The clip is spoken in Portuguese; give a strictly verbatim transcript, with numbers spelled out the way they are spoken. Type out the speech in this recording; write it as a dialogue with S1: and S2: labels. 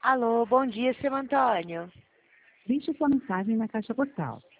S1: Alô, bom dia, seu Antônio.
S2: Deixe sua mensagem na caixa postal.